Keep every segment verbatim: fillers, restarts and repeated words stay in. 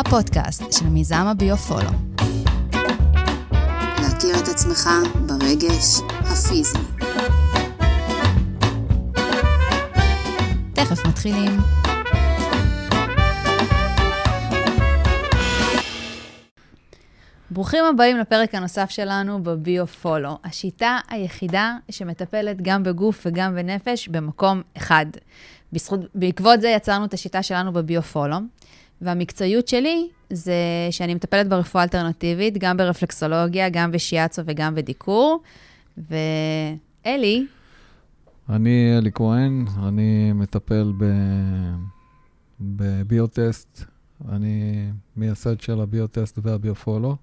הפודקאסט של מיזם הביופולו. להכיר את עצמך ברגש הפיזי. תכף מתחילים. ברוכים הבאים לפרק הנוסף שלנו בביופולו, השיטה היחידה שמטפלת גם בגוף וגם בנפש במקום אחד. בזכות, בעקבות זה יצרנו את השיטה שלנו בביופולו, והמקצועיות שלי זה שאני מטפלת ברפואה אלטרנטיבית, גם ברפלקסולוגיה, גם בשיאצו וגם בדיקור. ואלי? אני אלי כהן, אני מטפל ב... בביוטסט, אני מייסד של הביוטסט והביופולו,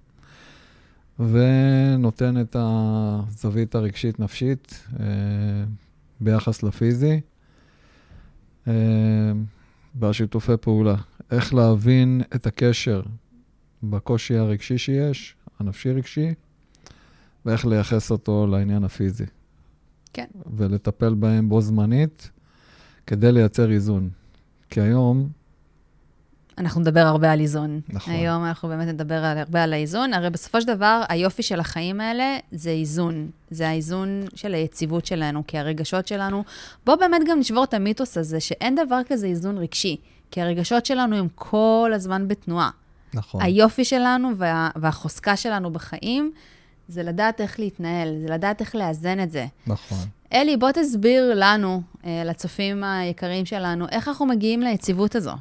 ונותן את הזווית הרגשית נפשית אה, ביחס לפיזי, אה, בשיתופי פעולה. איך להבין את הקשר בקושי הרגשי שיש, הנפשי רגשי, ואיך לייחס אותו לעניין הפיזי. כן. ולטפל בהם בו זמנית, כדי לייצר איזון. כי היום... אנחנו נדבר הרבה על איזון. נכון. היום אנחנו באמת נדבר הרבה על האיזון. הרי בסופו של דבר, היופי של החיים האלה זה איזון. זה האיזון של היציבות שלנו, כי הרגשות שלנו... בוא באמת גם נשבור את המיתוס הזה, שאין דבר כזה איזון רגשי. כי הרגשות שלנו הם כל הזמן בתנועה. נכון. היופי שלנו וה, והחוסקה שלנו בחיים, זה לדעת איך להתנהל, זה לדעת איך לאזן את זה. נכון. אלי, בוא תסביר לנו, לצופים היקרים שלנו, איך אנחנו מגיעים ליציבות הזו?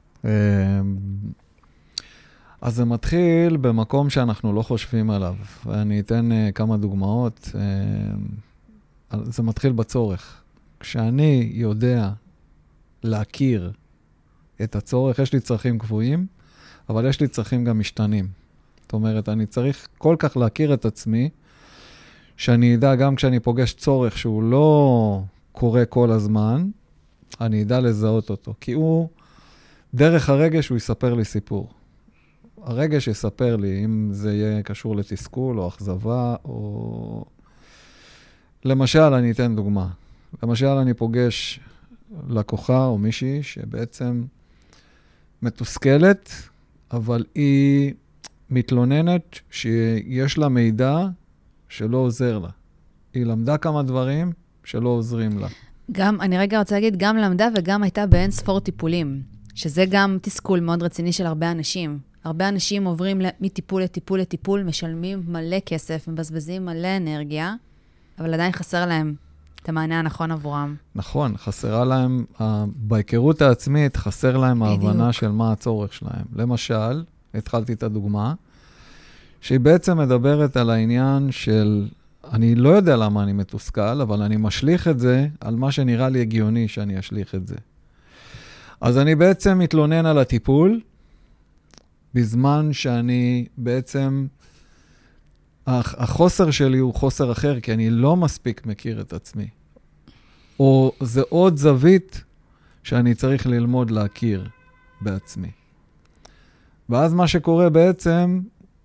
אז זה מתחיל במקום שאנחנו לא חושבים עליו. ואני אתן כמה דוגמאות. זה מתחיל בצורך. כשאני יודע להכיר את הצורך, יש לי צרכים קבועים, אבל יש לי צרכים גם משתנים. זאת אומרת, אני צריך כל כך להכיר את עצמי, שאני אדע גם כשאני פוגש צורך שהוא לא קורה כל הזמן, אני אדע לזהות אותו. כי הוא, דרך הרגש הוא יספר לי סיפור. הרגש יספר לי, אם זה יהיה קשור לתסכול או אכזבה, או... למשל, אני אתן דוגמה. למשל, אני פוגש לקוחה או מישהי שבעצם מתוסכלת, אבל היא מתלוננת שיש לה מידע שלא עוזר לה. היא למדה כמה דברים שלא עוזרים לה. גם, אני רגע רוצה להגיד, גם למדה וגם הייתה באין ספור טיפולים, שזה גם תסכול מאוד רציני של הרבה אנשים. הרבה אנשים עוברים מטיפול לטיפול לטיפול, משלמים מלא כסף, מבזבזים מלא אנרגיה, אבל עדיין חסר להם את המענה הנכון עבורם. נכון, חסרה להם, בהיכרות העצמית חסר להם בדיוק. ההבנה של מה הצורך שלהם. למשל, התחלתי את הדוגמה, שהיא בעצם מדברת על העניין של, אני לא יודע למה אני מתוסכל, אבל אני משליך את זה על מה שנראה לי הגיוני שאני אשליך את זה. אז אני בעצם מתלונן על הטיפול, בזמן שאני בעצם, החוסר שלי הוא חוסר אחר, כי אני לא מספיק מכיר את עצמי. או זה עוד זווית שאני צריך ללמוד להכיר בעצמי. ואז מה שקורה בעצם,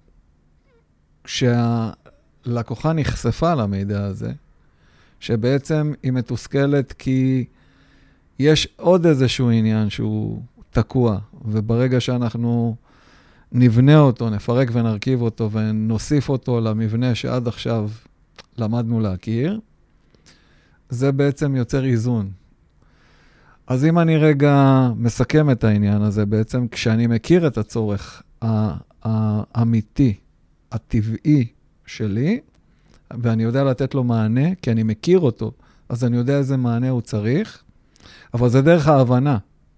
כשהלקוחה נחשפה למידע הזה, שבעצם היא מתוסכלת כי יש עוד איזשהו עניין שהוא תקוע, וברגע שאנחנו נבנה אותו, נפרק ונרכיב אותו, ונוסיף אותו למבנה שעד עכשיו למדנו להכיר, זה בעצם יוצר איזון. אז אם אני רגע מסכם את העניין הזה, בעצם כשאני מכיר את הצורך האמיתי, הטבעי שלי, ואני יודע לתת לו מענה, כי אני מכיר אותו, אז אני יודע איזה מענה הוא צריך, אבל זה דרך ההבנה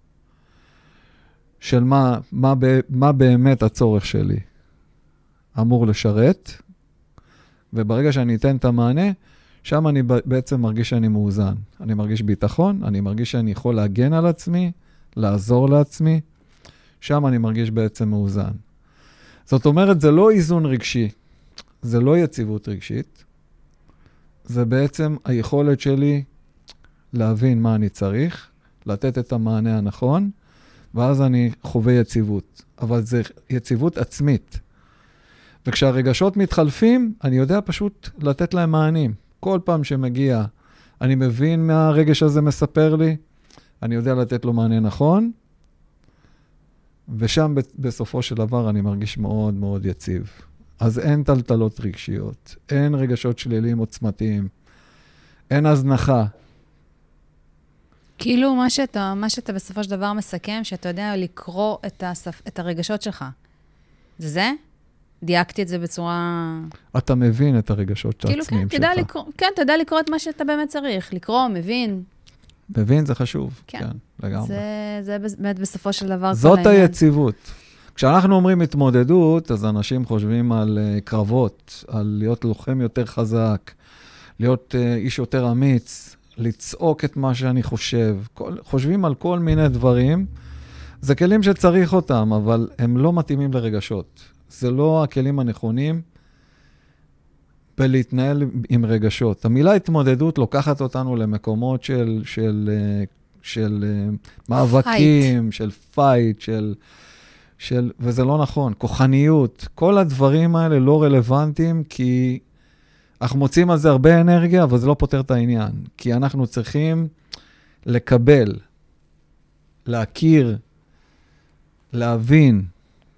של מה, מה, מה באמת הצורך שלי אמור לשרת, וברגע שאני אתן את המענה, שם אני בעצם מרגיש שאני מאוזן. אני מרגיש ביטחון, אני מרגיש שאני יכול להגן על עצמי, לעזור לעצמי, שם אני מרגיש בעצם מאוזן. זאת אומרת, זה לא איזון רגשי, זה לא יציבות רגשית, זה בעצם היכולת שלי להבין מה אני צריך, לתת את המענה הנכון, ואז אני חווה יציבות. אבל זה יציבות עצמית. וכשהרגשות מתחלפים, אני יודע פשוט לתת להם מענים. כל פעם שמגיע, אני מבין מה הרגש הזה מספר לי, אני יודע לתת לו מענה נכון, ושם בסופו של דבר אני מרגיש מאוד מאוד יציב. אז אין טלטלות רגשיות, אין רגשות שליליים עוצמתיים, אין הזנחה. כאילו מה שאתה, מה שאתה בסופו של דבר מסכם, שאתה יודע לקרוא את, השפ... את הרגשות שלך. זה זה? דייקתי את זה בצורה... אתה מבין את הרגשות כאילו, העצמיים כן, שלך. לקרוא, כן, אתה יודע לקרוא את מה שאתה באמת צריך. לקרוא, מבין. מבין, זה חשוב. כן, כן, לגמרי. זה, זה באמת בסופו של דבר זאת היציבות. כשאנחנו אומרים התמודדות, אז אנשים חושבים על uh, קרבות, על להיות לוחם יותר חזק, להיות uh, איש יותר אמיץ, לצעוק את מה שאני חושב. כל, חושבים על כל מיני דברים. זה כלים שצריך אותם, אבל הם לא מתאימים לרגשות. זה לא הכלים הנכונים בלהתנהל עם רגשות. המילה התמודדות לוקחת אותנו למקומות של, של, של, של מאבקים, של פייט, של, של, וזה לא נכון. כוחניות, כל הדברים האלה לא רלוונטיים, כי אנחנו מוצאים על זה הרבה אנרגיה, אבל זה לא פותר את העניין. כי אנחנו צריכים לקבל, להכיר, להבין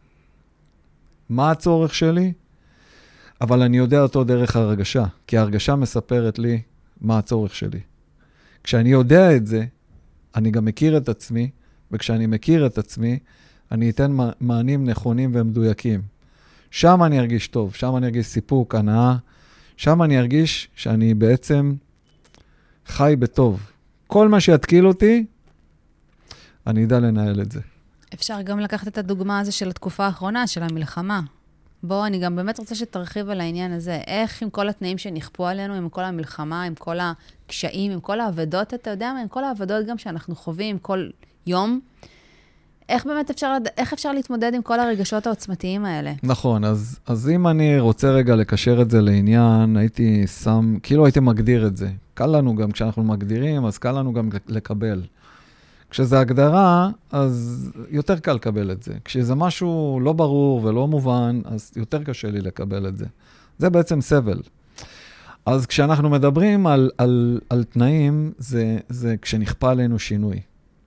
מה הצורך שלי, אבל אני יודע אותו דרך הרגשה, כי ההרגשה מספרת לי מה הצורך שלי. כשאני יודע את זה, אני גם מכיר את עצמי, וכשאני מכיר את עצמי, אני אתן מענים נכונים ומדויקים. שם אני ארגיש טוב, שם אני ארגיש סיפוק, הנאה, שם אני ארגיש שאני בעצם חי בטוב. כל מה שיתקיל אותי, אני אדע לנהל את זה. אפשר גם לקחת את הדוגמה הזו של התקופה האחרונה, של המלחמה. בוא, אני גם באמת רוצה שתרחיב על העניין הזה. איך עם כל התנאים שנכפו עלינו, עם כל המלחמה, עם כל הקשיים, עם כל העבדות, אתה יודע מה? עם כל העבדות גם שאנחנו חווים כל יום, איך באמת אפשר, איך אפשר להתמודד עם כל הרגשות העוצמתיים האלה? נכון, אז, אז אם אני רוצה רגע לקשר את זה לעניין, הייתי שם, כאילו הייתי מגדיר את זה. קל לנו גם, כשאנחנו מגדירים, אז קל לנו גם לקבל. כשזה הגדרה, אז יותר קל לקבל את זה. כשזה משהו לא ברור ולא מובן, אז יותר קשה לי לקבל את זה. זה בעצם סבל. אז כשאנחנו מדברים על, על, על תנאים, זה, זה כשנכפה עלינו שינוי.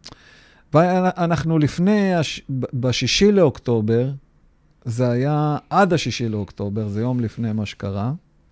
ואנחנו לפני, הש... בשישי לאוקטובר, זה היה עד השישי לאוקטובר, זה יום לפני מה שקרה,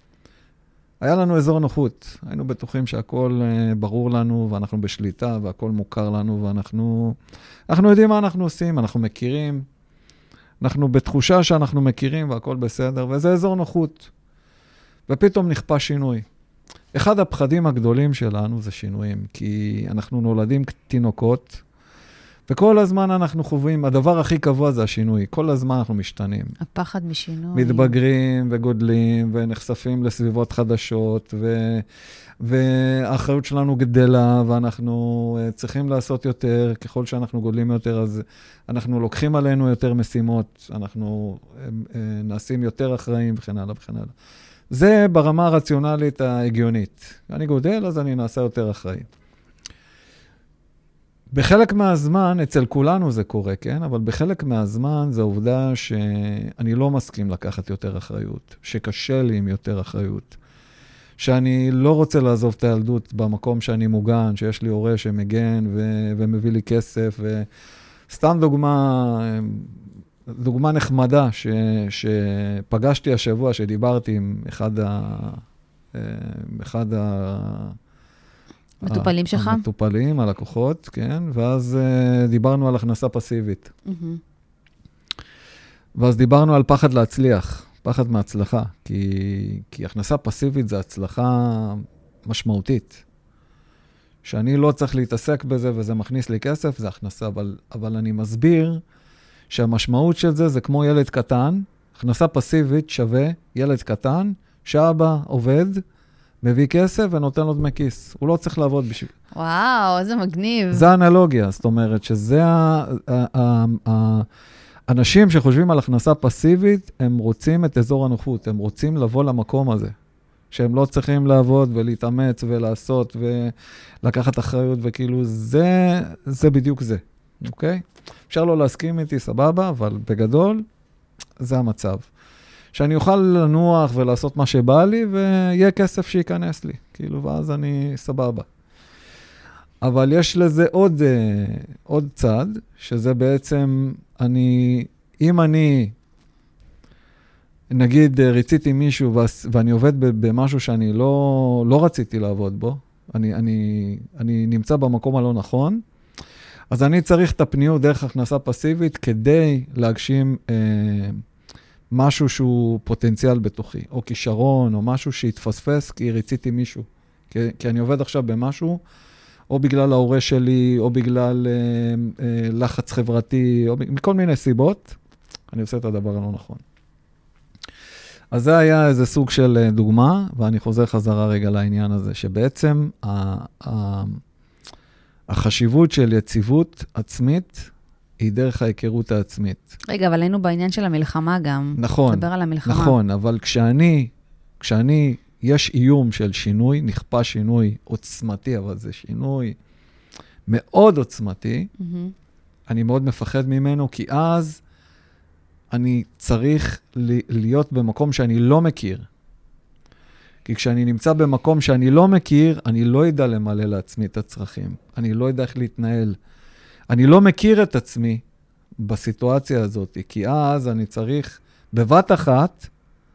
היה לנו אזור נוחות. היינו בטוחים שהכל ברור לנו, ואנחנו בשליטה, והכל מוכר לנו, ואנחנו אנחנו יודעים מה אנחנו עושים, אנחנו מכירים, אנחנו בתחושה שאנחנו מכירים, והכל בסדר, וזה אזור נוחות. ופתאום נכפה שינוי. אחד הפחדים הגדולים שלנו זה שינויים, כי אנחנו נולדים תינוקות, וכל הזמן אנחנו חווים, הדבר הכי קבוע זה השינוי. כל הזמן אנחנו משתנים. הפחד משינוי. מתבגרים וגודלים ונחשפים לסביבות חדשות, ו... והאחריות שלנו גדלה, ואנחנו צריכים לעשות יותר. ככל שאנחנו גודלים יותר, אז אנחנו לוקחים עלינו יותר משימות, אנחנו נעשים יותר אחראים וכן הלאה וכן הלאה. זה ברמה הרציונלית ההגיונית. אני גודל, אז אני נעשה יותר אחראי. בחלק מהזמן, אצל כולנו זה קורה, כן? אבל בחלק מהזמן זה העובדה שאני לא מסכים לקחת יותר אחריות, שקשה לי עם יותר אחריות, שאני לא רוצה לעזוב את הילדות במקום שאני מוגן, שיש לי הורה שמגן ו- ומביא לי כסף, וסתם דוגמה, דוגמה נחמדה ש- שפגשתי השבוע, שדיברתי עם אחד ה... אחד ה... מטופלים שלך? המטופלים, הלקוחות, כן, ואז uh, דיברנו על הכנסה פסיבית. Mm-hmm. ואז דיברנו על פחד להצליח, פחד מהצלחה, כי, כי הכנסה פסיבית זה הצלחה משמעותית. שאני לא צריך להתעסק בזה וזה מכניס לי כסף, זה הכנסה, אבל, אבל אני מסביר שהמשמעות של זה זה כמו ילד קטן, הכנסה פסיבית שווה ילד קטן, שאבא עובד, מביא כסף ונותן לו דמי כיס. הוא לא צריך לעבוד בשביל... וואו, איזה מגניב. זה האנלוגיה, זאת אומרת שזה האנשים שחושבים על הכנסה פסיבית, הם רוצים את אזור הנוחות, הם רוצים לבוא למקום הזה, שהם לא צריכים לעבוד ולהתאמץ ולעשות ולקחת אחריות, וכאילו זה, זה בדיוק זה, אוקיי? אפשר לא להסכים איתי, סבבה, אבל בגדול, זה המצב. שאני אוכל לנוח ולעשות מה שבא לי, ויהיה כסף שייכנס לי, כאילו, ואז אני סבבה. אבל יש לזה עוד, עוד צד, שזה בעצם, אני, אם אני, נגיד, ריציתי מישהו ואני עובד במשהו שאני לא, לא רציתי לעבוד בו, אני, אני, אני נמצא במקום הלא נכון, אז אני צריך את הפניות דרך הכנסה פסיבית כדי להגשים אה, משהו שהוא פוטנציאל בתוכי, או כישרון, או משהו שהתפספס כי ריציתי מישהו. כי, כי אני עובד עכשיו במשהו, או בגלל ההורה שלי, או בגלל אה, אה, לחץ חברתי, או מכל מיני סיבות, אני עושה את הדבר הלא נכון. אז זה היה איזה סוג של דוגמה, ואני חוזר חזרה רגע לעניין הזה, שבעצם ה, ה, החשיבות של יציבות עצמית היא דרך ההיכרות העצמית. רגע, אבל היינו בעניין של המלחמה גם. נכון, דבר על המלחמה. נכון, אבל כשאני, כשאני, יש איום של שינוי, נכפה שינוי עוצמתי, אבל זה שינוי מאוד עוצמתי, mm-hmm. אני מאוד מפחד ממנו, כי אז אני צריך להיות במקום שאני לא מכיר. כי כשאני נמצא במקום שאני לא מכיר, אני לא יודע למלא לעצמי את הצרכים. אני לא יודע איך להתנהל. אני לא מכיר את עצמי בסיטואציה הזאת, כי אז אני צריך בבת אחת,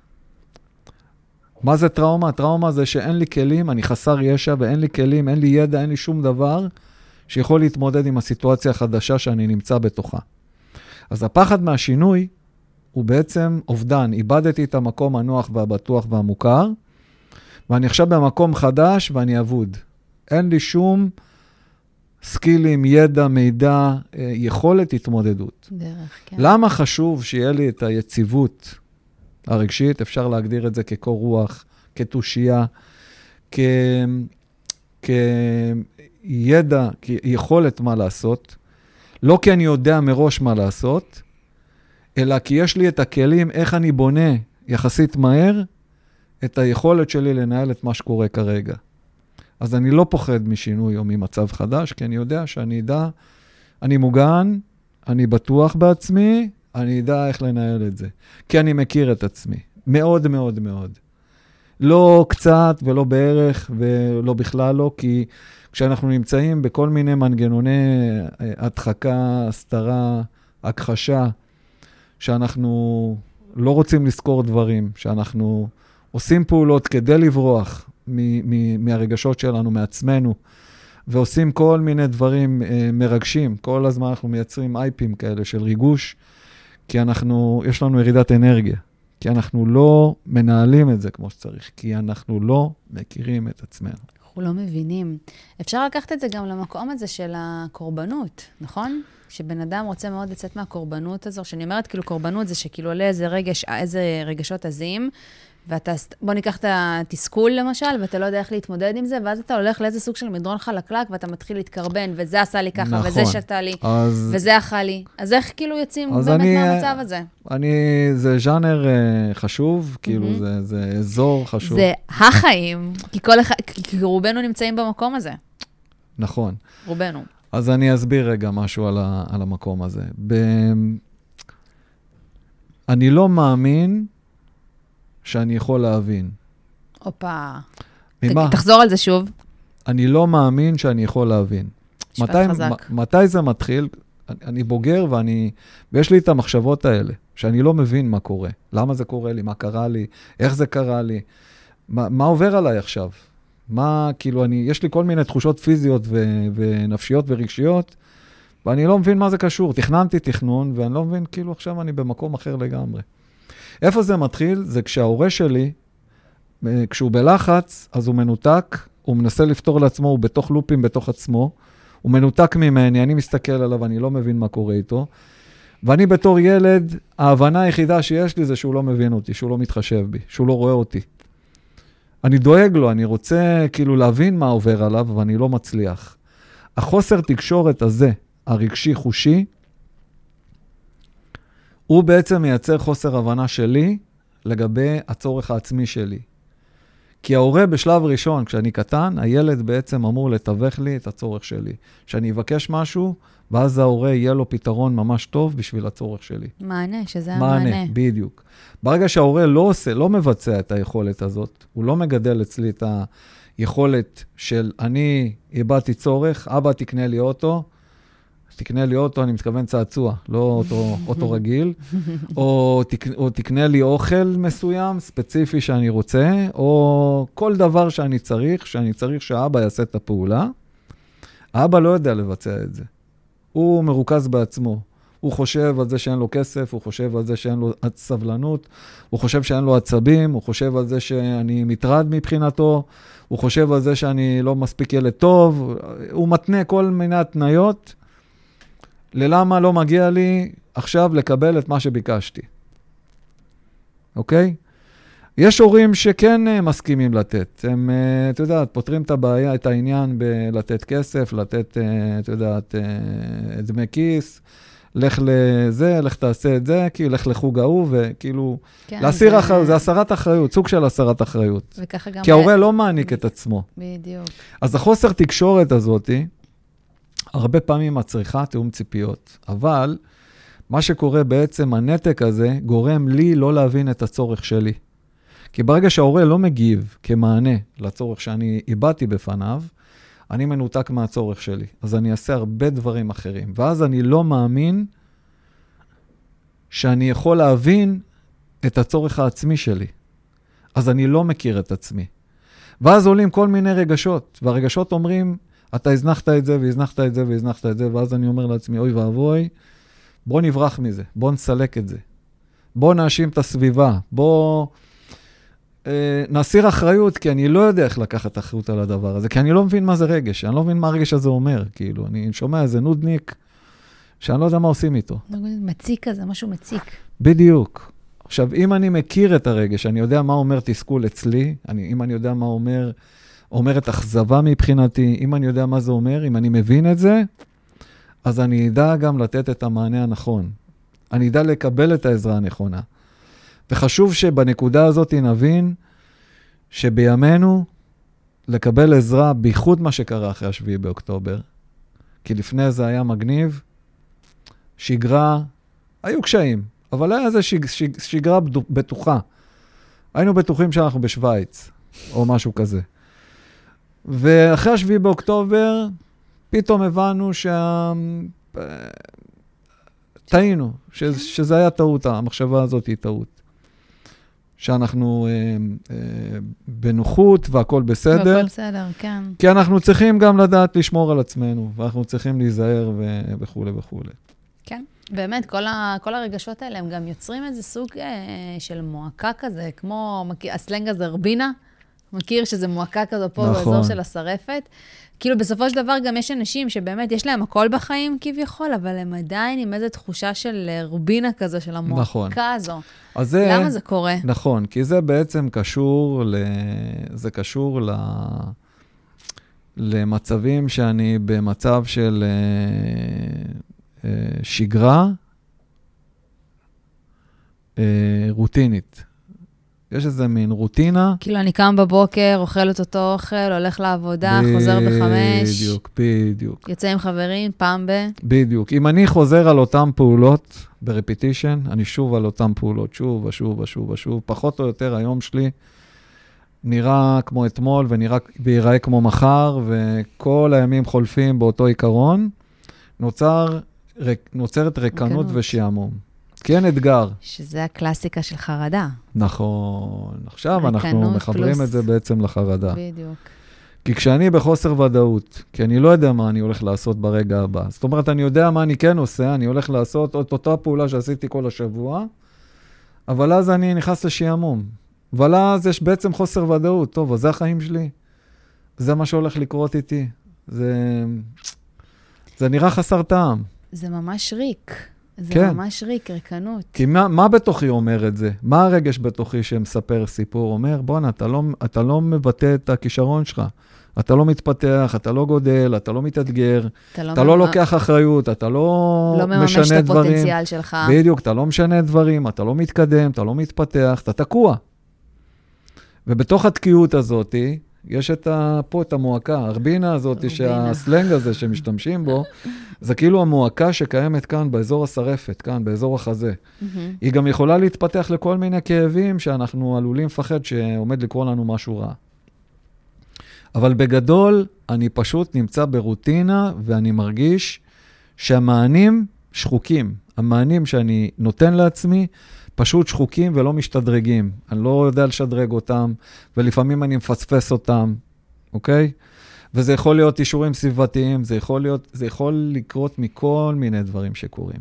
מה זה טראומה? טראומה זה שאין לי כלים, אני חסר ישע ואין לי כלים, אין לי ידע, אין לי שום דבר שיכול להתמודד עם הסיטואציה החדשה שאני נמצא בתוכה. אז הפחד מהשינוי הוא בעצם אובדן. איבדתי את המקום הנוח והבטוח והמוכר, ואני עכשיו במקום חדש ואני אבוד. אין לי שום סקילים, ידע, מידע, יכולת התמודדות. דרך, כן. למה חשוב שיהיה לי את היציבות הרגשית? אפשר להגדיר את זה כקור רוח, כתושייה, כ... כידע, כיכולת מה לעשות. לא כי אני יודע מראש מה לעשות, אלא כי יש לי את הכלים איך אני בונה יחסית מהר את היכולת שלי לנהל את מה שקורה כרגע. אז אני לא פוחד משינוי או ממצב חדש, כי אני יודע שאני אדע, אני מוגן, אני בטוח בעצמי, אני אדע איך לנהל את זה. כי אני מכיר את עצמי. מאוד מאוד מאוד. לא קצת ולא בערך ולא בכלל לא, כי כשאנחנו נמצאים בכל מיני מנגנוני הדחקה, הסתרה, הכחשה, שאנחנו לא רוצים לזכור דברים, שאנחנו עושים פעולות כדי לברוח מ- מ- מהרגשות שלנו, מעצמנו, ועושים כל מיני דברים אה, מרגשים. כל הזמן אנחנו מייצרים אייפים כאלה של ריגוש, כי אנחנו, יש לנו ירידת אנרגיה, כי אנחנו לא מנהלים את זה כמו שצריך, כי אנחנו לא מכירים את עצמנו. אנחנו לא מבינים. אפשר לקחת את זה גם למקום הזה של הקורבנות, נכון? שבן אדם רוצה מאוד לצאת מהקורבנות הזו, שאני אומרת כאילו קורבנות זה שכאילו עולה איזה רגש, איזה רגשות עזים, ואתה, בוא ניקח את התסכול למשל, ואתה לא יודע איך להתמודד עם זה, ואז אתה הולך לאיזה סוג של מדרון חלקלק, ואתה מתחיל להתקרבן, וזה עשה לי ככה, נכון. וזה שתה לי, אז... וזה אכל לי. אז איך כאילו יוצאים באמת אני, מהמצב הזה? אני, זה ז'אנר uh, חשוב, כאילו mm-hmm. זה, זה אזור חשוב. זה החיים, כי, כל אחד, כי רובנו נמצאים במקום הזה. נכון. רובנו. אז אני אסביר רגע משהו על, ה, על המקום הזה. ב... אני לא מאמין שאני יכול להבין. אופה. ממה? תחזור על זה שוב. אני לא מאמין שאני יכול להבין. משפט מתי, חזק. מתי זה מתחיל? אני, אני בוגר ואני, ויש לי את המחשבות האלה, שאני לא מבין מה קורה. למה זה קורה לי? מה קרה לי? איך זה קרה לי? מה, מה עובר עליי עכשיו? מה, כאילו, אני, יש לי כל מיני תחושות פיזיות ו, ונפשיות ורגשיות, ואני לא מבין מה זה קשור. תכננתי תכנון, ואני לא מבין, כאילו, עכשיו אני במקום אחר לגמרי. איפה זה מתחיל? זה כשההורה שלי, כשהוא בלחץ, אז הוא מנותק, הוא מנסה לפתור לעצמו, הוא בתוך לופים בתוך עצמו, הוא מנותק ממני, אני מסתכל עליו, אני לא מבין מה קורה איתו, ואני בתור ילד, ההבנה היחידה שיש לי זה שהוא לא מבין אותי, שהוא לא מתחשב בי, שהוא לא רואה אותי. אני דואג לו, אני רוצה כאילו להבין מה עובר עליו, ואני לא מצליח. החוסר תקשורת הזה, הרגשי חושי, הוא בעצם מייצר חוסר הבנה שלי לגבי הצורך העצמי שלי. כי ההורה בשלב ראשון, כשאני קטן, הילד בעצם אמור לתווך לי את הצורך שלי. שאני אבקש משהו, ואז ההורה יהיה לו פתרון ממש טוב בשביל הצורך שלי. מענה, שזה המענה. מענה, בדיוק. ברגע שההורה לא עושה, לא מבצע את היכולת הזאת, הוא לא מגדל אצלי את היכולת של אני איבדתי צורך, אבא תקנה לי אוטו, תקנה לי אוטו, אני מתכוון צעצוע, לא אוטו, אוטו רגיל, או, תק, או תקנה לי אוכל מסוים, ספציפי שאני רוצה, או כל דבר שאני צריך, שאני צריך שהאבא יעשה את הפעולה. האבא לא יודע לבצע את זה. הוא מרוכז בעצמו. הוא חושב על זה שאין לו כסף, הוא חושב על זה שאין לו סבלנות, הוא חושב שאין לו עצבים, הוא חושב על זה שאני מטרד מבחינתו, הוא חושב על זה שאני לא מספיק ילד טוב, הוא מתנה כל מיני התניות, ללמה לא מגיע לי עכשיו לקבל את מה שביקשתי. אוקיי? יש הורים שכן מסכימים לתת. הם, אתה יודעת, פותרים את הבעיה, את העניין בלתת כסף, לתת, אתה יודעת, דמי כיס, לך לזה, לך תעשה את זה, כאילו, לך לחוג ההוא, וכאילו, כן, להסיר זה... אחריות, זה הסרת אחריות, סוג של הסרת אחריות. וככה גם... כי ההורה לא מעניק את עצמו. בדיוק. אז החוסר תקשורת הזאת, הרבה פעמים מצריכה תיאום ציפיות, אבל מה שקורה בעצם, הנתק הזה, גורם לי לא להבין את הצורך שלי. כי ברגע שההורה לא מגיב כמענה לצורך שאני איבדתי בפניו, אני מנותק מהצורך שלי. אז אני אעשה הרבה דברים אחרים. ואז אני לא מאמין שאני יכול להבין את הצורך העצמי שלי. אז אני לא מכיר את עצמי. ואז עולים כל מיני רגשות, והרגשות אומרים, אתה הזנחת את זה, והזנחת את זה, והזנחת את זה, ואז אני אומר לעצמי, אוי ואבוי, בוא נברח מזה, בוא נסלק את זה. בוא נאשים את הסביבה, בוא אה, נסיר אחריות, כי אני לא יודע איך לקחת אחריות על הדבר הזה, כי אני לא מבין מה זה רגש, אני לא מבין מה הרגש הזה אומר, כאילו, אני שומע איזה נודניק, שאני לא יודע מה עושים איתו. מציק כזה, משהו מציק. בדיוק. עכשיו, אם אני מכיר את הרגש, אני יודע מה אומר תסכול אצלי, אני, אם אני יודע מה אומר, אומרת אכזבה מבחינתי, אם אני יודע מה זה אומר, אם אני מבין את זה, אז אני אדע גם לתת את המענה הנכון. אני אדע לקבל את העזרה הנכונה. וחשוב שבנקודה הזאת נבין שבימינו לקבל עזרה, בייחוד מה שקרה אחרי השביעי באוקטובר, כי לפני זה היה מגניב, שגרה, היו קשיים, אבל היה איזה שג, שג, שגרה בטוחה. היינו בטוחים שאנחנו בשוויץ, או משהו כזה. ואחרי השביעי באוקטובר, פתאום הבנו שה... טעינו, ש... שזה היה טעות, המחשבה הזאת היא טעות. שאנחנו אה, אה, בנוחות והכל בסדר. והכל בסדר, כן. כי אנחנו צריכים גם לדעת לשמור על עצמנו, ואנחנו צריכים להיזהר ו... וכו' וכו'. כן, באמת, כל, ה... כל הרגשות האלה הם גם יוצרים איזה סוג אה, של מועקה כזה, כמו הסלנג הזה רבינה, מכיר שזה מועקה כזו פה נכון. באזור של השרפת. כאילו בסופו של דבר גם יש אנשים שבאמת יש להם הכל בחיים כביכול, אבל הם עדיין עם איזו תחושה של רובינה כזו, של המועקה נכון. הזו. זה, למה זה קורה? נכון, כי זה בעצם קשור, ל... זה קשור ל... למצבים שאני במצב של שגרה רוטינית. יש איזה מין רוטינה. כאילו אני קם בבוקר, אוכל את אותו אוכל, הולך לעבודה, ב- חוזר בחמש. בדיוק, בדיוק. יוצא עם חברים, פעם ב... בדיוק. אם אני חוזר על אותם פעולות ברפיטישן, אני שוב על אותם פעולות, שוב ושוב ושוב ושוב, פחות או יותר היום שלי נראה כמו אתמול ונראה, ויראה כמו מחר, וכל הימים חולפים באותו עיקרון, נוצר, נוצרת ריקנות ושעמום. כי אין אתגר. שזה הקלאסיקה של חרדה. נכון. עכשיו אנחנו מחברים פלוס. את זה בעצם לחרדה. בדיוק. כי כשאני בחוסר ודאות, כי אני לא יודע מה אני הולך לעשות ברגע הבא, זאת אומרת, אני יודע מה אני כן עושה, אני הולך לעשות את אותה פעולה שעשיתי כל השבוע, אבל אז אני נכנס לשעמום. אבל אז יש בעצם חוסר ודאות. טוב, אז זה החיים שלי. זה מה שהולך לקרות איתי. זה, זה נראה חסר טעם. זה ממש ריק. זה כן. ממש ריק, ריקנות. כי מה, מה בתוכי אומר את זה? מה הרגש בתוכי שמספר סיפור? אומר, בוא'נה, אתה לא, אתה לא מבטא את הכישרון שלך. אתה לא מתפתח, אתה לא גודל, אתה לא מתאתגר, אתה לא, אתה לא לוקח אחריות, אתה לא, לא מממש משנה את דברים. הפוטנציאל שלך. בדיוק, אתה לא משנה דברים, אתה לא מתקדם, אתה לא מתפתח, אתה תקוע. ובתוך התקיעות הזאת, יש את ה, פה את המועקה, הרבינה הזאת, שהסלנג הזה שמשתמשים בו, זה כאילו המועקה שקיימת כאן באזור השרפת, כאן באזור החזה. Mm-hmm. היא גם יכולה להתפתח לכל מיני כאבים שאנחנו עלולים לפחד שעומד לקרוא לנו משהו רע. אבל בגדול, אני פשוט נמצא ברוטינה, ואני מרגיש שהמענים שחוקים. המענים שאני נותן לעצמי, פשוט שחוקים ולא משתדרגים. אני לא יודע לשדרג אותם, ולפעמים אני מפספס אותם, אוקיי? וזה יכול להיות אישורים סביבתיים, זה יכול להיות, זה יכול לקרות מכל מיני דברים שקורים.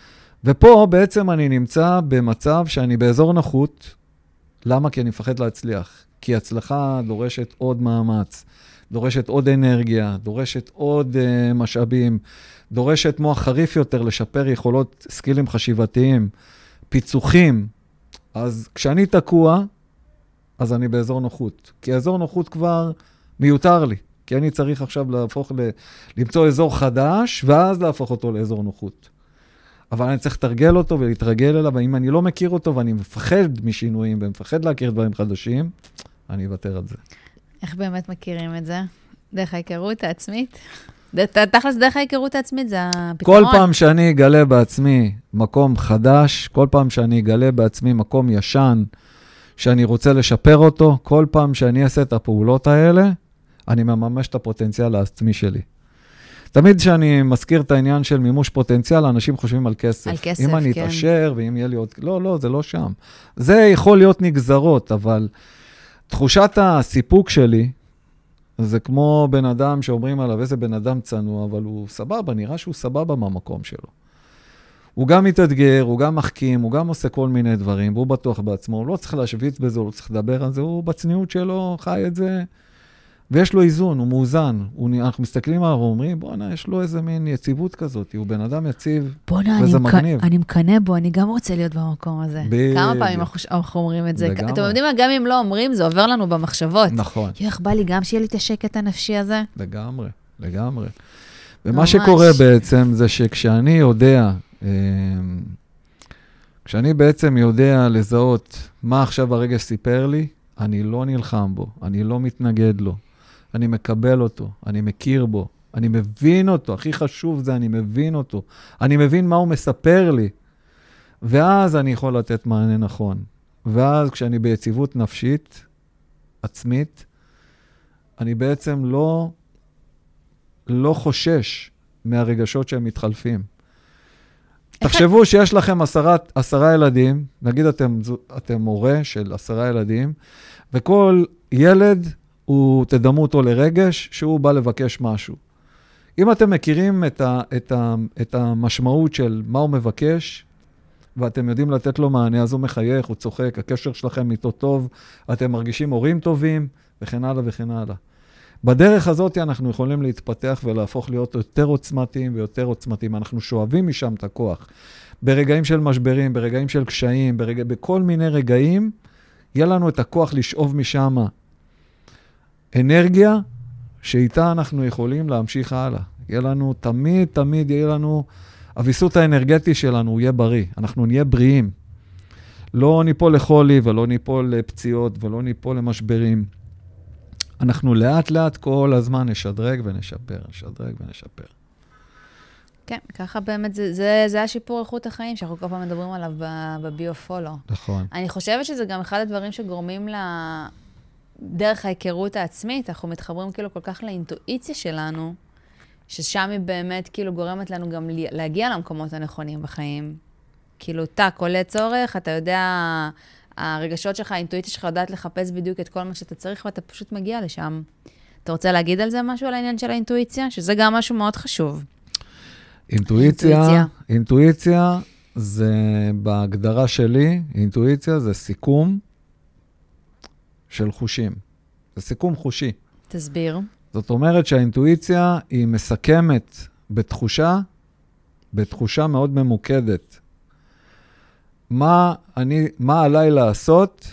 ופה בעצם אני נמצא במצב שאני באזור נוחות. למה? כי אני מפחד להצליח. כי הצלחה דורשת עוד מאמץ, דורשת עוד אנרגיה, דורשת עוד uh, משאבים, דורשת מוח חריף יותר לשפר יכולות סקילים חשיבתיים, פיצוחים. אז כשאני תקוע, אז אני באזור נוחות. כי אזור נוחות כבר מיותר לי. כי אני צריך עכשיו להפוך, ל... למצוא אזור חדש, ואז להפוך אותו לאזור נוחות. אבל אני צריך לתרגל אותו ולהתרגל אליו, ואם אני לא מכיר אותו ואני מפחד משינויים, ומפחד להכיר דברים חדשים, אני אוותר על זה. איך באמת מכירים את זה? דרך ההיכרות העצמית? תכלס דרך ההיכרות העצמית זה הפתרון. כל פעם שאני אגלה בעצמי מקום חדש, כל פעם שאני אגלה בעצמי מקום ישן, שאני רוצה לשפר אותו, כל פעם שאני אעשה את הפעולות האלה, אני מממש את הפוטנציאל העצמי שלי. תמיד כשאני מזכיר את העניין של מימוש פוטנציאל, אנשים חושבים על כסף. על כסף, אם אני כן. אתעשר, ואם יהיה לי עוד... לא, לא, זה לא שם. זה יכול להיות נגזרות, אבל תחושת הסיפוק שלי, זה כמו בן אדם שאומרים עליו, איזה בן אדם צנוע, אבל הוא סבבה, נראה שהוא סבבה מהמקום שלו. הוא גם מתאתגר, הוא גם מחכים, הוא גם עושה כל מיני דברים, והוא בטוח בעצמו, הוא לא צריך להשוויץ בזה, הוא לא צריך לדבר על זה, הוא בצניעות שלו חי את זה, ויש לו איזון, הוא מאוזן. הוא, אנחנו מסתכלים עליו ואומרים, בוא'נה, יש לו איזה מין יציבות כזאת, הוא בן אדם יציב, בוא'נה, וזה אני מגניב. אני מקנה בו, אני גם רוצה להיות במקום הזה. ב- כמה פעמים אנחנו אומרים את זה. לגמרי. אתם יודעים מה, גם אם לא אומרים, זה עובר לנו במחשבות. נכון. איך בא לי גם שיהיה לי את השקט הנפשי הזה? לגמרי, לגמרי. ומה ממש. שקורה בעצם זה שכשאני יודע, כשאני בעצם יודע לזהות מה עכשיו הרגש סיפר לי, אני לא נלחם בו, אני לא מתנגד לו, אני מקבל אותו, אני מכיר בו, אני מבין אותו, הכי חשוב זה אני מבין אותו, אני מבין מה הוא מספר לי, ואז אני יכול לתת מענה נכון. ואז כשאני ביציבות נפשית, עצמית, אני בעצם לא, לא חושש מהרגשות שהם מתחלפים. תחשבו שיש לכם עשרה, עשרה ילדים, נגיד אתם, אתם מורה של עשרה ילדים, וכל ילד, הוא תדמו אותו לרגש, שהוא בא לבקש משהו. אם אתם מכירים את, ה, את, ה, את המשמעות של מה הוא מבקש, ואתם יודעים לתת לו מענה, אז הוא מחייך, הוא צוחק, הקשר שלכם איתו טוב, אתם מרגישים הורים טובים, וכן הלאה וכן הלאה. בדרך הזאת אנחנו יכולים להתפתח ולהפוך להיות יותר עוצמתיים ויותר עוצמתיים. אנחנו שואבים משם את הכוח. ברגעים של משברים, ברגעים של קשיים, ברגע, בכל מיני רגעים, יהיה לנו את הכוח לשאוב משם אנרגיה שאיתה אנחנו יכולים להמשיך הלאה. יהיה לנו, תמיד, תמיד יהיה לנו, הוויסות האנרגטי שלנו הוא יהיה בריא. אנחנו נהיה בריאים. לא ניפול לחולי ולא ניפול לפציעות ולא ניפול למשברים. אנחנו לאט לאט כל הזמן נשדרג ונשפר, נשדרג ונשפר. כן, ככה באמת, זה, זה, זה השיפור איכות החיים שאנחנו כל פעם מדברים עליו בביו-פולו. נכון. אני חושבת שזה גם אחד הדברים שגורמים לדרך ההיכרות העצמית, אנחנו מתחברים כאילו כל כך לאינטואיציה שלנו, ששם היא באמת כאילו גורמת לנו גם להגיע למקומות הנכונים בחיים. כאילו, תק, עולה צורך, אתה יודע, הרגשות שלך, האינטואיציה שלך יודעת לחפש בדיוק את כל מה שאתה צריך, ואתה פשוט מגיע לשם. אתה רוצה להגיד על זה משהו, על העניין של האינטואיציה? שזה גם משהו מאוד חשוב. אינטואיציה, אינטואיציה. אינטואיציה זה בהגדרה שלי, אינטואיציה זה סיכום של חושים. זה סיכום חושי. תסביר. זאת אומרת שהאינטואיציה היא מסכמת בתחושה, בתחושה מאוד ממוקדת. מה אני, מה עליי לעשות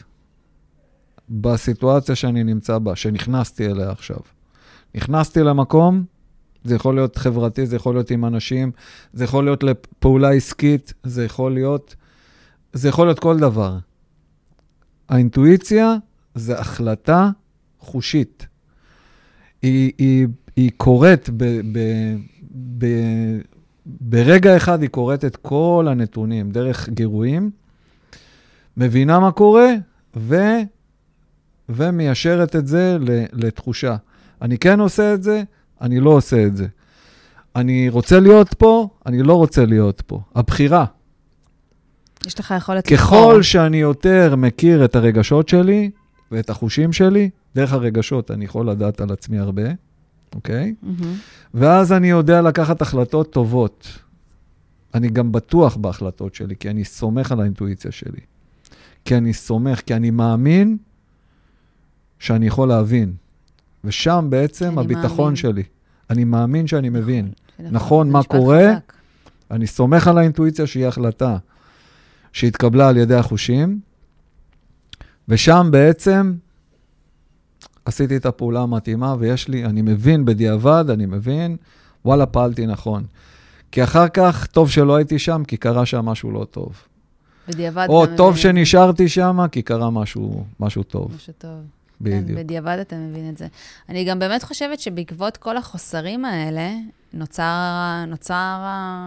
בסיטואציה שאני נמצא בה, שנכנסתי אליה עכשיו. נכנסתי למקום, זה יכול להיות חברתי, זה יכול להיות עם אנשים, זה יכול להיות לפעולה עסקית, זה יכול להיות, זה יכול להיות כל דבר. האינטואיציה זה החלטה חושית. היא, היא, היא קוראת ב, ב, ב, ברגע אחד, היא קוראת את כל הנתונים דרך גירויים, מבינה מה קורה, ו, ומיישרת את זה לתחושה. אני כן עושה את זה, אני לא עושה את זה. אני רוצה להיות פה, אני לא רוצה להיות פה. הבחירה. יש לך יכולת לבחור. ככל שאני יותר מכיר את הרגשות שלי ואת החושים שלי, דרך הרגשות אני יכול לדעת על עצמי הרבה, אוקיי? Mm-hmm. ואז אני יודע לקחת החלטות טובות. אני גם בטוח בהחלטות שלי, כי אני סומך על האינטואיציה שלי. כי אני סומך, כי אני מאמין שאני יכול להבין. ושם בעצם הביטחון מאמין. שלי. אני מאמין שאני נכון, מבין. נכון, נכון מה קורה, חזק. אני סומך על האינטואיציה שהיא החלטה שהתקבלה על ידי החושים, ושם בעצם עשיתי את הפעולה המתאימה, ויש לי, אני מבין בדיעבד, אני מבין, וואלה, פעלתי נכון. כי אחר כך, טוב שלא הייתי שם, כי קרה שם משהו לא טוב. בדיעבד... או טוב מבין. שנשארתי שם, כי קרה משהו, משהו טוב. משהו טוב. בדיוק. כן, בדיעבד אתה מבין את זה. אני גם באמת חושבת שבעקבות כל החוסרים האלה, נוצר, נוצר,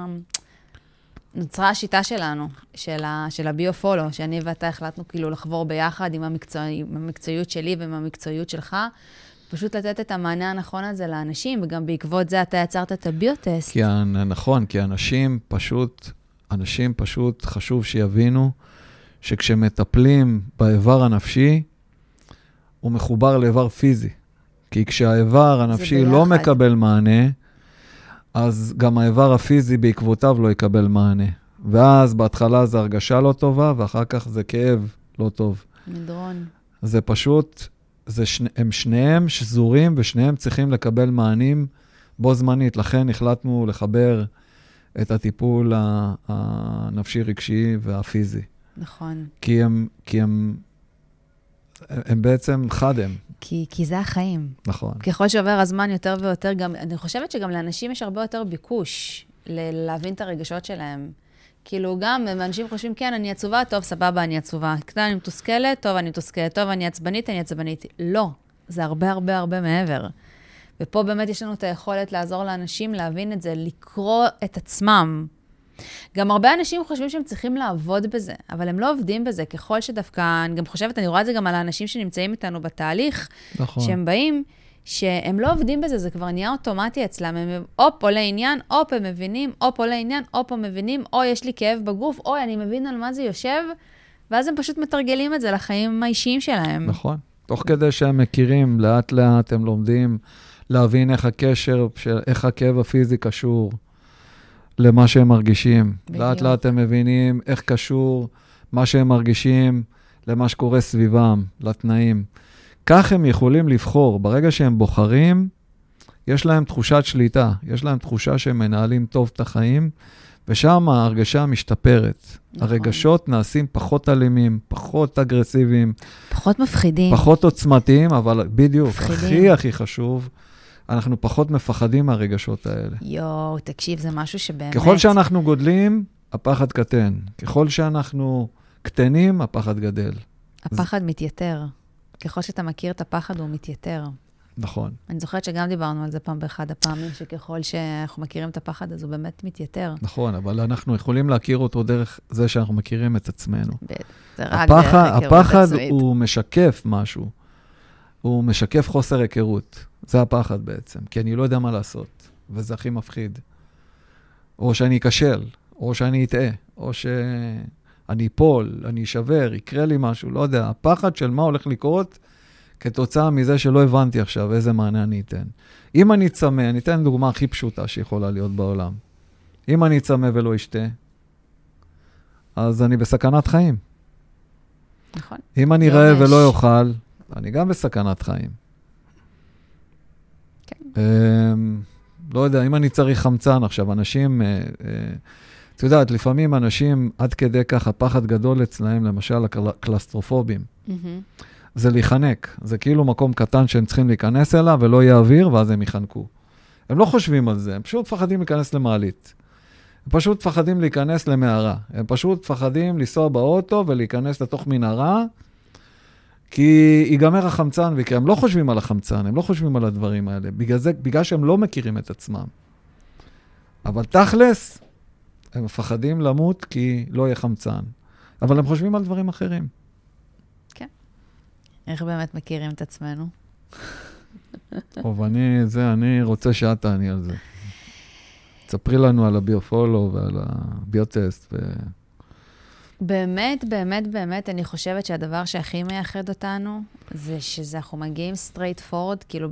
נוצרה השיטה שלנו, של, ה, של הביו-פולו, שאני ואתה החלטנו כאילו לחבור ביחד עם, המקצוע, עם המקצועיות שלי ועם המקצועיות שלך, פשוט לתת את המענה הנכון הזה לאנשים, וגם בעקבות זה אתה יצרת את הביוטסט. כי, נכון, כי אנשים פשוט, אנשים פשוט חשוב שיבינו, שכשמטפלים באיבר הנפשי, הוא מחובר לאיבר פיזי. כי כשהאיבר הנפשי לא מקבל מענה, אז גם האיבר הפיזי בעקבותיו לא יקבל מענה. ואז בהתחלה זה הרגשה לא טובה, ואחר כך זה כאב לא טוב. מדרון. זה פשוט, זה שני, הם שניהם שזורים, ושניהם צריכים לקבל מענים בו זמנית. לכן החלטנו לחבר את הטיפול הנפשי רגשי והפיזי. נכון. כי הם, כי הם, הם בעצם חד הם. כי, כי זה החיים. נכון. ככל שעובר הזמן יותר ויותר, גם, אני חושבת שגם לאנשים יש הרבה יותר ביקוש ל- להבין את הרגשות שלהם. כאילו גם, אנשים חושבים, כן, אני עצובה, טוב, סבבה, אני עצובה. קטן, אני מתוסכלת, טוב, אני מתוסכלת, טוב, אני עצבנית, אני עצבנית. לא, זה הרבה הרבה הרבה מעבר. ופה באמת יש לנו את היכולת לעזור לאנשים להבין את זה, לקרוא את עצמם. גם הרבה אנשים חושבים שהם צריכים לעבוד בזה, אבל הם לא עובדים בזה, ככל שדווקא, אני גם חושבת, אני רואה את זה גם על האנשים שנמצאים איתנו בתהליך, נכון. שהם באים, שהם לא עובדים בזה, זה כבר נהיה אוטומטי אצלם, הם אופ עולה עניין, אופ הם מבינים, אופ עולה עניין, אופ הם מבינים, או יש לי כאב בגוף, או אני מבין על מה זה יושב, ואז הם פשוט מתרגלים את זה לחיים האישיים שלהם. נכון, תוך כדי שהם מכירים, לאט לאט הם לומדים להבין איך הקשר, איך הכאב הפיזי קשור, למה שהם מרגישים. בדיוק. לאט לאט הם מבינים איך קשור מה שהם מרגישים למה שקורה סביבם, לתנאים. כך הם יכולים לבחור. ברגע שהם בוחרים, יש להם תחושת שליטה. יש להם תחושה שהם מנהלים טוב את החיים, ושם ההרגשה משתפרת. נכון. הרגשות נעשים פחות אלימים, פחות אגרסיביים. פחות מפחידים. פחות עוצמתיים, אבל בדיוק, מפחידים. הכי הכי חשוב, אנחנו פחות מפחדים מהרגשות האלה. יואו, תקשיב, זה משהו שבאמת... ככל שאנחנו גודלים, הפחד קטן. ככל שאנחנו קטנים, הפחד גדל. הפחד זה... מתייתר. ככל שאתה מכיר את הפחד, הוא מתייתר. נכון. אני זוכרת שגם דיברנו על זה פעם באחד הפעמים, שככל שאנחנו מכירים את הפחד, אז הוא באמת מתייתר. נכון, אבל אנחנו יכולים להכיר אותו דרך זה שאנחנו מכירים את עצמנו. זה רק דרך היכרות עצמית. הפחד הוא משקף משהו. הוא משקף חוסר היכרות. זה הפחד בעצם, כי אני לא יודע מה לעשות, וזה הכי מפחיד. או שאני אכשל, או שאני אטעה, או שאני אפול, אני אשבר, יקרה לי משהו, לא יודע. הפחד של מה הולך לקרות, כתוצאה מזה שלא הבנתי עכשיו איזה מענה אני אתן. אם אני צמא, אני אתן דוגמה הכי פשוטה שיכולה להיות בעולם. אם אני צמא ולא אשתה, אז אני בסכנת חיים. נכון. אם אני רעב ולא יאכל, אני גם בסכנת חיים. כן. לא יודע, אם אני צריך חמצן עכשיו, אנשים, את יודעת, לפעמים אנשים עד כדי ככה פחד גדול אצלהם, למשל הקלסטרופובים. זה להיחנק. זה כאילו מקום קטן שהם צריכים להיכנס אליו ולא יהיה אוויר, ואז הם ייחנקו. הם לא חושבים על זה, הם פשוט פחדים להיכנס למעלית. הם פשוט פחדים להיכנס למערה. הם פשוט פחדים לנסוע באוטו ולהיכנס לתוך מנהרה, כי ייגמר החמצן, וכי הם לא חושבים על החמצן, הם לא חושבים על הדברים האלה, בגלל זה, בגלל שהם לא מכירים את עצמם. אבל תכלס, הם מפחדים למות כי לא יהיה חמצן. אבל הם חושבים על דברים אחרים. כן. איך באמת מכירים את עצמנו? טוב, אני, זה, אני רוצה שאת תעני על זה. תספרי לנו על הביופולו ועל הביוטסט. ו... באמת, באמת, באמת, אני חושבת שהדבר שהכי מייחד אותנו, זה שאנחנו מגיעים straight forward, כאילו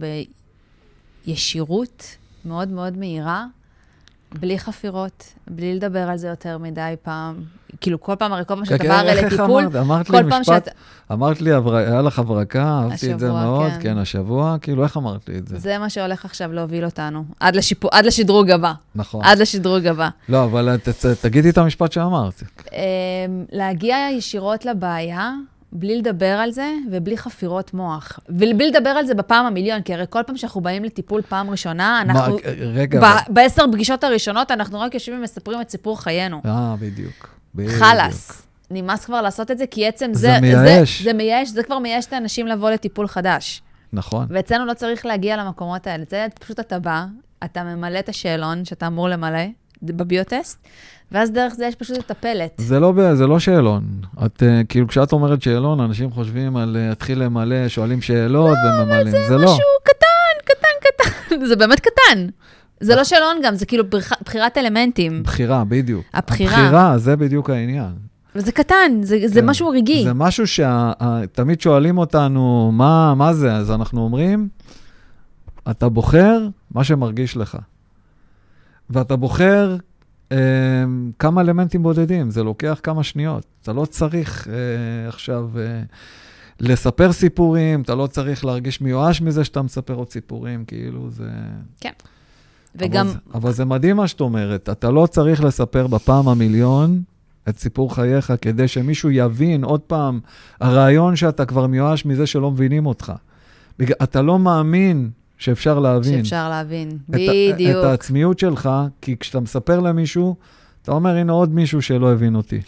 בישירות מאוד מאוד מהירה, בלי חפירות, בלי לדבר על זה יותר מדי פעם. כאילו, כל פעם, הרי כל פעם שאתה בא הרי לטיפול, אמרת לי משפט, אמרת לי, היה לך הברקה, אהבתי את זה מאוד, כן, השבוע, כאילו, איך אמרת לי את זה? זה מה שהולך עכשיו להוביל אותנו, עד לשדרוג הבא. נכון. עד לשדרוג הבא. לא, אבל תגידי את המשפט שאמרת. להגיע ישירות לבעיה, בלי לדבר על זה, ובלי חפירות מוח. ובלי לדבר על זה בפעם המיליון, כי הרי כל פעם שאנחנו באים לטיפול פעם ראשונה, אנחנו... רגע. בעשר פגישות הראשונות, אנחנו רק יושבים ומספרים את סיפור חיינו. אה, בדיוק. חלס. נמאס כבר לעשות את זה, כי עצם זה... זה מייאש. זה מייאש, זה כבר מייאש את האנשים לבוא לטיפול חדש. נכון. ואצלנו לא צריך להגיע למקומות האלה. זה פשוט אתה בא, אתה ממלא את השאלון שאתה אמור למלא בביוטסט, ואז דרך זה יש פשוט את הפלט. זה לא, זה לא שאלון. את, כאילו, כשאת אומרת שאלון, אנשים חושבים על להתחיל למלא, שואלים שאלות לא, וממלאים. זה, זה לא. משהו קטן, קטן, קטן. זה באמת קטן. זה לא שאלון גם, זה כאילו בחירת אלמנטים. בחירה, בדיוק. הבחירה. הבחירה, זה בדיוק העניין. וזה קטן, זה, כן. זה משהו רגעי. זה משהו שתמיד שואלים אותנו, מה, מה זה? אז אנחנו אומרים, אתה בוחר מה שמרגיש לך. ואתה בוחר אה, כמה אלמנטים בודדים, זה לוקח כמה שניות. אתה לא צריך אה, עכשיו אה, לספר סיפורים, אתה לא צריך להרגיש מיואש מזה שאתה מספר עוד סיפורים, כאילו זה... כן. וגם... אבל, אבל זה מדהים מה שאת אומרת, אתה לא צריך לספר בפעם המיליון את סיפור חייך, כדי שמישהו יבין עוד פעם, הרעיון שאתה כבר מיואש מזה שלא מבינים אותך. אתה לא מאמין שאפשר להבין. שאפשר להבין, את, בדיוק. את העצמיות שלך, כי כשאתה מספר למישהו, אתה אומר, הנה עוד מישהו שלא הבין אותי.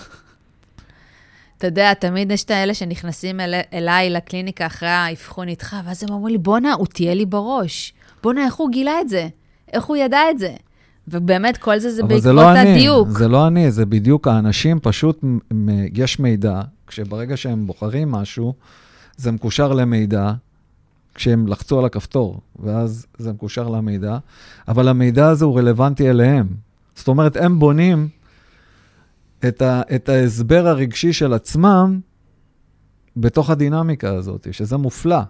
אתה יודע, תמיד יש את האלה שנכנסים אל, אליי לקליניקה אחרי האבחון איתך, ואז הם אומרים לי, בונה, הוא תהיה לי בראש. בונה, איך הוא גילה את זה? איך הוא ידע את זה? ובאמת, כל זה זה בעקבות זה לא הדיוק. אני, זה לא אני, זה בדיוק האנשים, פשוט יש מידע, כשברגע שהם בוחרים משהו, זה מקושר למידע, כשהם לחצו על הכפתור, ואז זה מקושר למידע, אבל המידע הזה הוא רלוונטי אליהם. זאת אומרת, הם בונים את, ה, את ההסבר הרגשי של עצמם, בתוך הדינמיקה הזאת, שזה מופלא.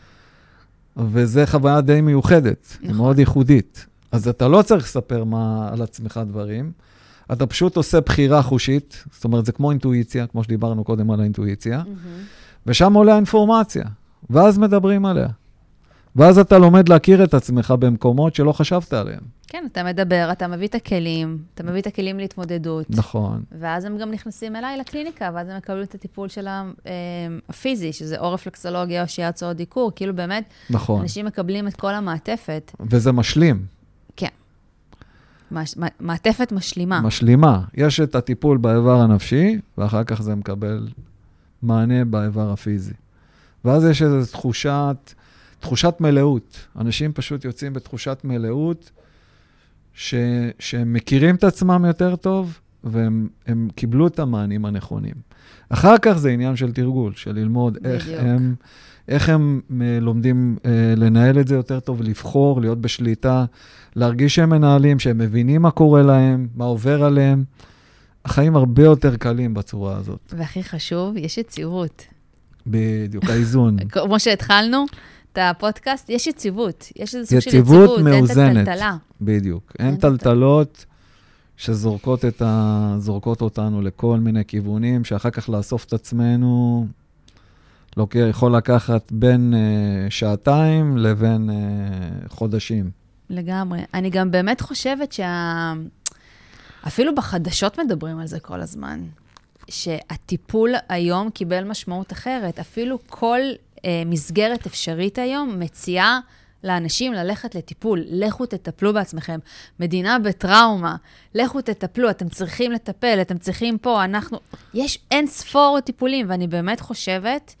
וזה חוויה די מיוחדת, נכון. מאוד ייחודית. אז אתה לא צריך לספר מה על עצמך דברים, אתה פשוט עושה בחירה חושית, זאת אומרת, זה כמו אינטואיציה, כמו שדיברנו קודם על האינטואיציה, mm-hmm. ושם עולה האינפורמציה, ואז מדברים עליה. ואז אתה לומד להכיר את עצמך במקומות שלא חשבת עליהם. כן, אתה מדבר, אתה מביא את הכלים, אתה מביא את הכלים להתמודדות. נכון. ואז הם גם נכנסים אליי לקליניקה, ואז הם מקבלו את הטיפול של הפיזי, שזה או רפלקסולוגיה או שיאצו או דיקור, כאילו באמת, נכון. אנשים מקבלים את כל המעטפת. וזה משלים. כן. מש, מעטפת משלימה. משלימה. יש את הטיפול באיבר הנפשי, ואחר כך זה מקבל מענה באיבר הפיזי. ואז יש איזו תחושת... תחושת מלאות. אנשים פשוט יוצאים בתחושת מלאות, ש... שהם מכירים את עצמם יותר טוב, והם הם קיבלו את המענים הנכונים. אחר כך זה עניין של תרגול, של ללמוד איך הם, איך הם לומדים אה, לנהל את זה יותר טוב, לבחור, להיות בשליטה, להרגיש שהם מנהלים, שהם מבינים מה קורה להם, מה עובר עליהם. החיים הרבה יותר קלים בצורה הזאת. והכי חשוב, יש יציבות. בדיוק, האיזון. כמו שהתחלנו, את הפודקאסט, יש יציבות. יש איזה סוג של יציבות יציבות, מאוזנת. אין טלטלה. בדיוק. אין טלטלות שזורקות את ה... זורקות אותנו לכל מיני כיוונים, שאחר כך לאסוף את עצמנו, לא יכול לקחת בין uh, שעתיים לבין uh, חודשים. לגמרי. אני גם באמת חושבת שה... אפילו בחדשות מדברים על זה כל הזמן. שהטיפול היום קיבל משמעות אחרת. אפילו כל אה, מסגרת אפשרית היום מציעה לאנשים ללכת לטיפול. לכו תטפלו בעצמכם. מדינה בטראומה. לכו תטפלו, אתם צריכים לטפל, אתם צריכים פה, אנחנו... יש אין ספור טיפולים, ואני באמת חושבת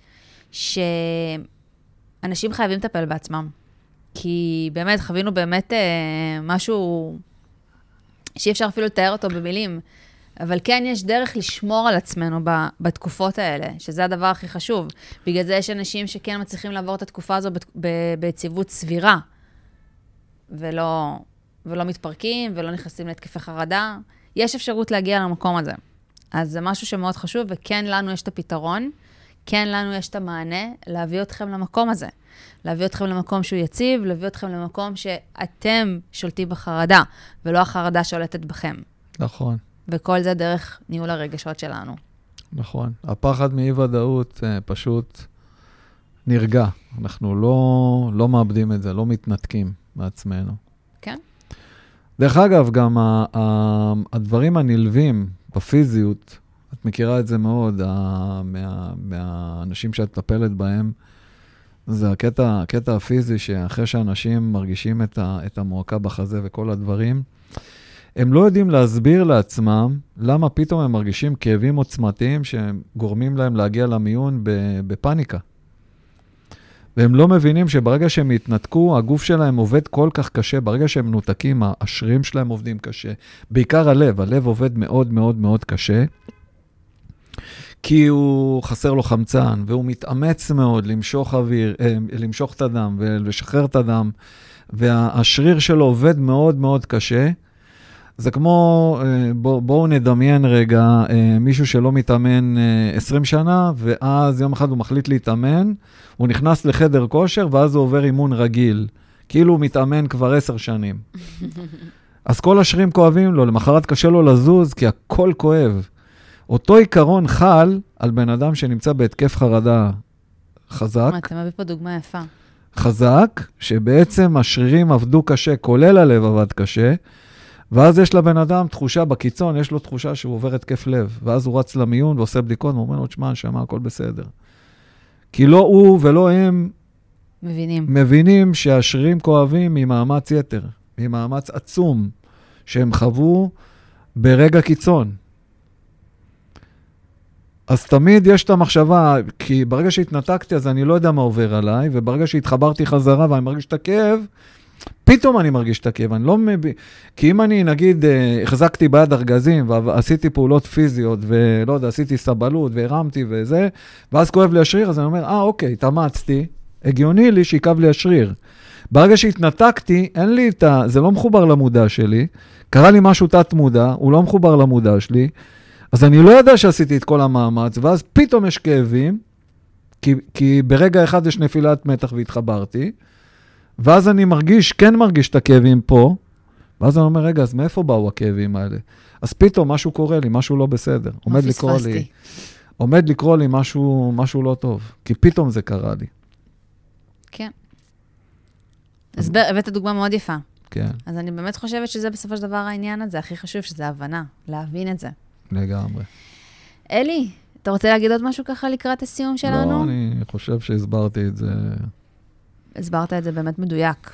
שאנשים חייבים לטפל בעצמם. כי באמת, חווינו באמת אה, משהו שאי אפשר אפילו לתאר אותו במילים, אבל כן יש דרך לשמור על עצמנו ב, בתקופות האלה, שזה הדבר הכי חשוב. בגלל זה יש אנשים שכן מצליחים לעבור את התקופה הזו ביציבות סבירה, ולא, ולא מתפרקים, ולא נכנסים להתקפי חרדה. יש אפשרות להגיע למקום הזה. אז זה משהו שמאוד חשוב, וכן לנו יש את הפתרון, כן לנו יש את המענה להביא אתכם למקום הזה. להביא אתכם למקום שהוא יציב, להביא אתכם למקום שאתם שולטים בחרדה, ולא החרדה שולטת בכם. נכון. וכל זה דרך ניהול הרגשות שלנו. נכון. הפחד מאי-ודאות פשוט נרגע. אנחנו לא, לא מאבדים את זה, לא מתנתקים מעצמנו. כן. דרך אגב, גם ה- ה- הדברים הנלווים בפיזיות, את מכירה את זה מאוד, ה- מה, מהאנשים שאת מטפלת בהם, זה הקטע, הקטע הפיזי שאחרי שאנשים מרגישים את, ה, את המועקה בחזה וכל הדברים, הם לא יודעים להסביר לעצמם למה פתאום הם מרגישים כאבים עוצמתיים שגורמים להם להגיע למיון בפניקה. והם לא מבינים שברגע שהם יתנתקו, הגוף שלהם עובד כל כך קשה, ברגע שהם מנותקים, השרירים שלהם עובדים קשה. בעיקר הלב, הלב עובד מאוד מאוד מאוד קשה, כי הוא חסר לו חמצן, והוא מתאמץ מאוד למשוך אוויר, למשוך את הדם ולשחרר את הדם, והשריר שלו עובד מאוד מאוד קשה. זה כמו, בוא, בואו נדמיין רגע, מישהו שלא מתאמן עשרים שנה, ואז יום אחד הוא מחליט להתאמן, הוא נכנס לחדר כושר, ואז הוא עובר אימון רגיל, כאילו הוא מתאמן כבר עשר שנים. אז כל השרירים כואבים לו, למחרת קשה לו לזוז, כי הכל כואב. אותו עיקרון חל על בן אדם שנמצא בהתקף חרדה חזק. אתה מביא פה דוגמה יפה. חזק, שבעצם השרירים עבדו קשה, כולל הלב עבד קשה, ואז יש לבן אדם תחושה בקיצון, יש לו תחושה שהוא עובר התקף לב, ואז הוא רץ למיון ועושה בדיקות, ואומר לו, תשמע, נשמה, הכל בסדר. כי לא הוא ולא הם מבינים. מבינים שהשרירים כואבים ממאמץ יתר, ממאמץ עצום, שהם חוו ברגע קיצון. אז תמיד יש את המחשבה, כי ברגע שהתנתקתי, אז אני לא יודע מה עובר עליי, וברגע שהתחברתי חזרה ואני מרגיש את הכאב, פתאום אני מרגיש את הכאב, אני לא מבין, כי אם אני נגיד החזקתי ביד ארגזים ועשיתי פעולות פיזיות ולא יודע, עשיתי סבלות והרמתי וזה, ואז כואב לי השריר, אז אני אומר, אה אוקיי, תאמצתי, הגיוני לי שיקב לי השריר. ברגע שהתנתקתי, אין לי את ה... זה לא מחובר למודע שלי, קרה לי משהו תת מודע, הוא לא מחובר למודע שלי, אז אני לא יודע שעשיתי את כל המאמץ, ואז פתאום יש כאבים, כי, כי ברגע אחד יש נפילת מתח והתחברתי, ואז אני מרגיש, כן מרגיש את הכאבים פה, ואז אני אומר, רגע, אז מאיפה באו הכאבים האלה? אז פתאום משהו קורה לי, משהו לא בסדר. עומד לקרוא לי, עומד לקרוא לי משהו, משהו לא טוב, כי פתאום זה קרה לי. כן. אז הבאת דוגמה מאוד יפה. כן. אז אני באמת חושבת שזה בסופו של דבר העניין הזה, הכי חשוב שזה הבנה, להבין את זה. לגמרי. אלי, אתה רוצה להגיד עוד משהו ככה לקראת הסיום שלנו? לא, אני חושב שהסברתי את זה. הסברת את זה באמת מדויק.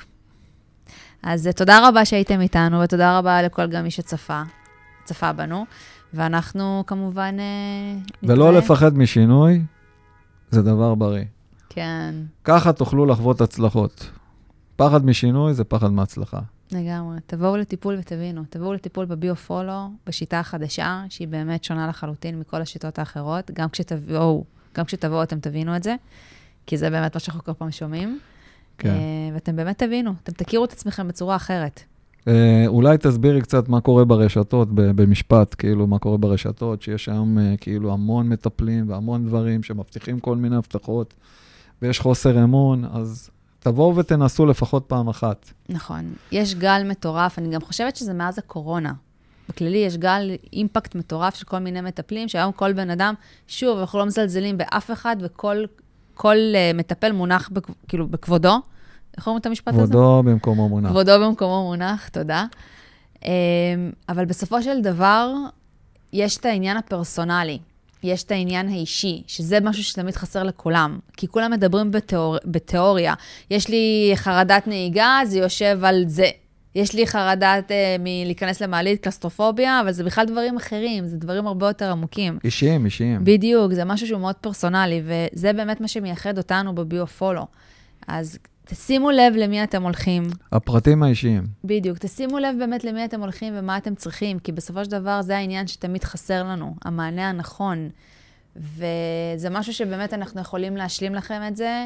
אז תודה רבה שהייתם איתנו, ותודה רבה לכל גם מי שצפה, צפה בנו, ואנחנו כמובן נתראה. ולא לפחד משינוי, זה דבר בריא. כן. ככה תוכלו לחוות הצלחות. פחד משינוי זה פחד מהצלחה. לגמרי. תבואו לטיפול ותבינו. תבואו לטיפול בביו-פולו, בשיטה החדשה, שהיא באמת שונה לחלוטין מכל השיטות האחרות. גם כשתבואו, גם כשתבואו אתם תבינו את זה, כי זה באמת מה שאנחנו כל פעם שומעים. כן. ואתם באמת תבינו, אתם תכירו את עצמכם בצורה אחרת. אולי תסבירי קצת מה קורה ברשתות, במשפט, כאילו מה קורה ברשתות, שיש היום כאילו המון מטפלים והמון דברים שמבטיחים כל מיני הבטחות, ויש חוסר אמון, אז תבואו ותנסו לפחות פעם אחת. נכון. יש גל מטורף, אני גם חושבת שזה מאז הקורונה. בכללי יש גל אימפקט מטורף של כל מיני מטפלים, שהיום כל בן אדם, שוב, אנחנו לא מזלזלים באף אחד, וכל כל, uh, מטפל מונח בכ, כאילו, בכבודו. איך אומרים את המשפט הזה? כבודו במקומו מונח. כבודו במקומו מונח, תודה. Um, אבל בסופו של דבר, יש את העניין הפרסונלי. יש את העניין האישי, שזה משהו שתמיד חסר לכולם, כי כולם מדברים בתיאור, בתיאוריה. יש לי חרדת נהיגה, זה יושב על זה. יש לי חרדת אה, מלהיכנס למעלית, קלסטרופוביה, אבל זה בכלל דברים אחרים, זה דברים הרבה יותר עמוקים. אישיים, אישיים. בדיוק, זה משהו שהוא מאוד פרסונלי, וזה באמת מה שמייחד אותנו בביו-פולו. אז תשימו לב למי אתם הולכים. הפרטים האישיים. בדיוק, תשימו לב באמת למי אתם הולכים ומה אתם צריכים, כי בסופו של דבר זה העניין שתמיד חסר לנו, המענה הנכון. וזה משהו שבאמת אנחנו יכולים להשלים לכם את זה,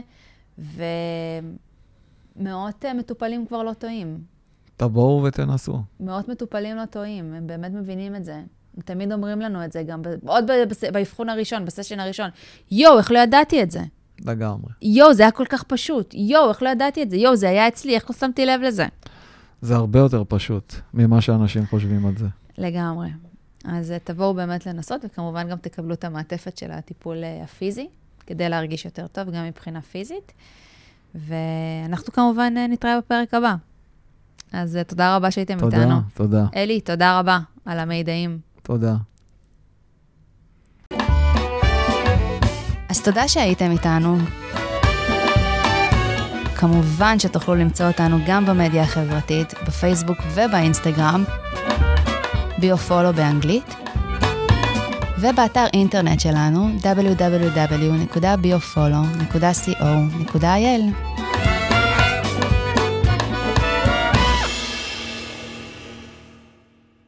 ומאות מטופלים כבר לא טועים. תבואו ותנסו. מאות מטופלים לא טועים, הם באמת מבינים את זה. הם תמיד אומרים לנו את זה, גם עוד באבחון הראשון, בסשן הראשון. יו, איך לא ידעתי את זה? לגמרי. יו, זה היה כל כך פשוט. יו, איך לא ידעתי את זה? יו, זה היה אצלי, איך לא שמתי לב לזה? זה הרבה יותר פשוט ממה שאנשים חושבים על זה. לגמרי. אז תבואו באמת לנסות, וכמובן גם תקבלו את המעטפת של הטיפול הפיזי, כדי להרגיש יותר טוב, גם מבחינה פיזית. ואנחנו כמובן נתראה בפרק הבא. אז תודה רבה שהייתם תודה, איתנו. תודה. אלי, תודה רבה על המידעים. תודה. אז תודה שהייתם איתנו. כמובן שתוכלו למצוא אותנו גם במדיה החברתית, בפייסבוק ובאינסטגרם, ביו-פולו באנגלית, ובאתר אינטרנט שלנו דאבליו דאבליו דאבליו נקודה ביו פולו נקודה קו נקודה איי אל.